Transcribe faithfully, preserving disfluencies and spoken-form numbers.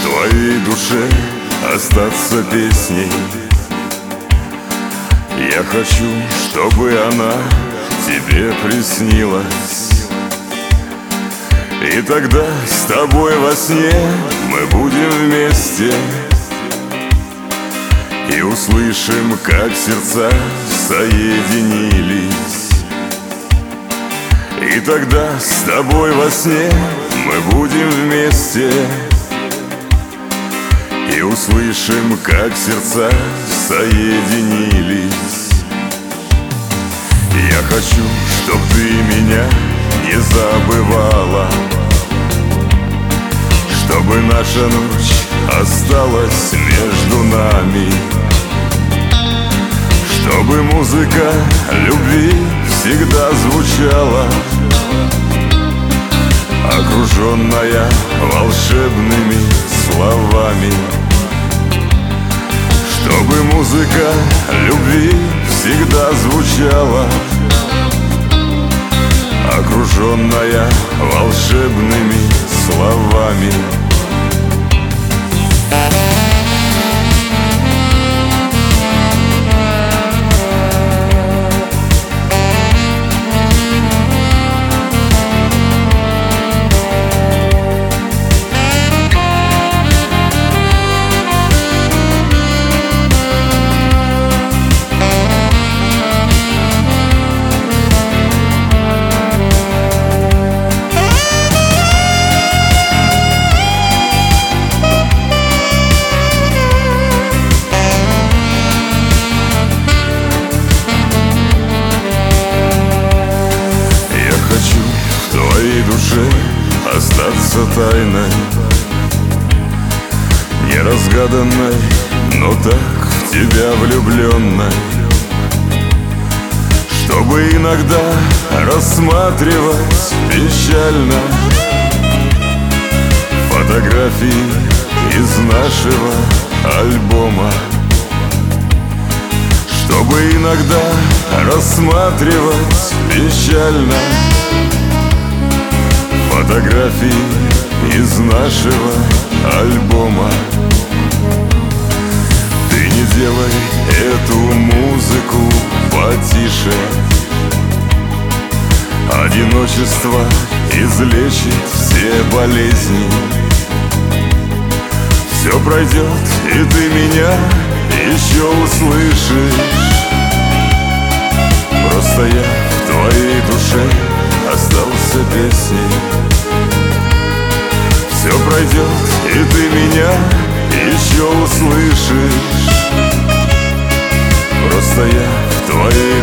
твоей душе остаться песней. Я хочу, чтобы она тебе приснилась, и тогда с тобой во сне мы будем вместе и услышим, как сердца соединились. И тогда с тобой во сне мы будем вместе и услышим, как сердца соединились. Я хочу, чтоб ты меня не забывала, чтобы наша ночь осталась между нами, чтобы музыка любви всегда звучала, окруженная волшебными словами. Чтобы музыка любви всегда звучала, окруженная волшебными словами. Душе остаться тайной, неразгаданной, но так в тебя влюбленной, чтобы иногда рассматривать печально фотографии из нашего альбома, чтобы иногда рассматривать печально фотографии из нашего альбома. Ты не делай эту музыку потише, одиночество излечит все болезни. Все пройдет, и ты меня еще услышишь. Просто я в твоей душе остался песней. Все пройдет, и ты меня еще услышишь. Просто я в твоей